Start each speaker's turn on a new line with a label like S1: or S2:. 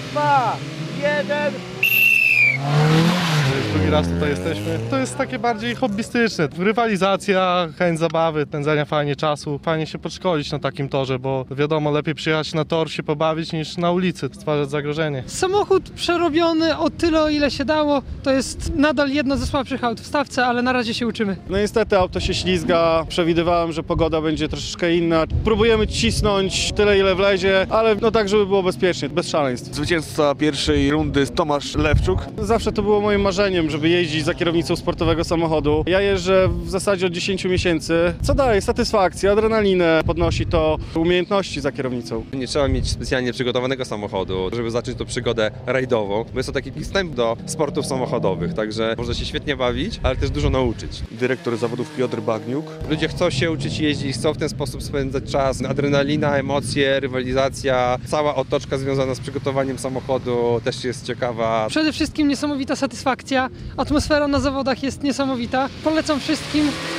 S1: 2, 1.
S2: Drugi raz tutaj jesteśmy. To jest takie bardziej hobbystyczne. Rywalizacja, chęć zabawy, spędzania fajnie czasu. Fajnie się podszkolić na takim torze, bo wiadomo, lepiej przyjechać na tor, się pobawić niż na ulicy, stwarzać zagrożenie.
S3: Samochód przerobiony o tyle, o ile się dało. To jest nadal jedno ze słabszych aut w stawce, ale na razie się uczymy.
S4: No niestety auto się ślizga, przewidywałem, że pogoda będzie troszeczkę inna. Próbujemy cisnąć tyle, ile wlezie, ale no tak, żeby było bezpiecznie, bez szaleństw.
S5: Zwycięzca pierwszej rundy Tomasz Lewczuk.
S4: Zawsze to było moim marzeniem, żeby jeździć za kierownicą sportowego samochodu. Ja jeżdżę w zasadzie od 10 miesięcy, co daje satysfakcję, adrenalinę, podnosi to umiejętności za kierownicą.
S6: Nie trzeba mieć specjalnie przygotowanego samochodu, żeby zacząć tą przygodę rajdową, bo jest to taki wstęp do sportów samochodowych, także można się świetnie bawić, ale też dużo nauczyć.
S5: Dyrektor zawodów Piotr Bagniuk.
S6: Ludzie chcą się uczyć jeździć, chcą w ten sposób spędzać czas. Adrenalina, emocje, rywalizacja, cała otoczka związana z przygotowaniem samochodu też jest ciekawa.
S3: Przede wszystkim niesamowita satysfakcja. Atmosfera na zawodach jest niesamowita. Polecam wszystkim.